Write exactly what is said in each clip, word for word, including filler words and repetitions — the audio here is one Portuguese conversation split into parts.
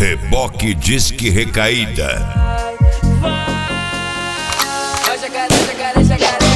Reboque Disque Recaída. Vai, jacaré, jacaré, jacaré.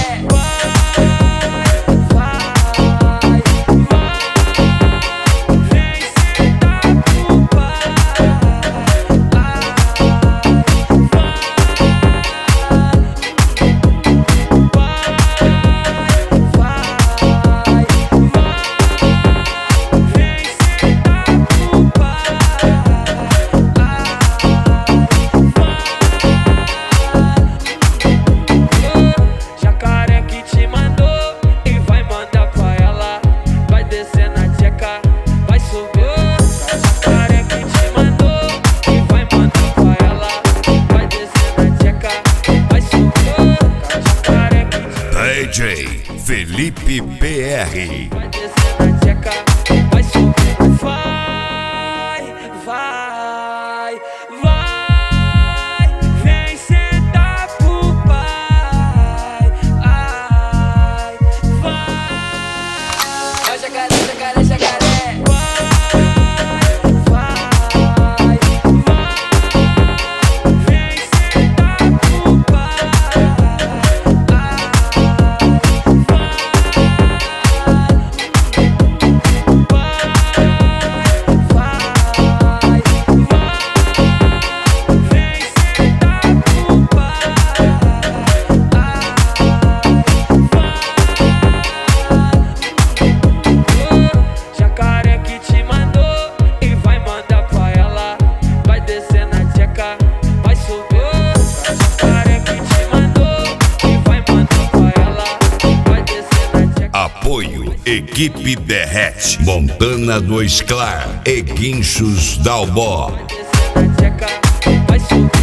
D J Felipe P R. Vai descer na tcheca, vai subir, vai, vai, vai, vem sentar pro pai, ai, vai, vai, jacaré, jacaré, jacaré, vai, vai, vai, vem sentar pro pai. Apoio Equipe Derrete, Montana do Esclar e Guinchos Dalbó. Vai descer na tcheca, vai subir.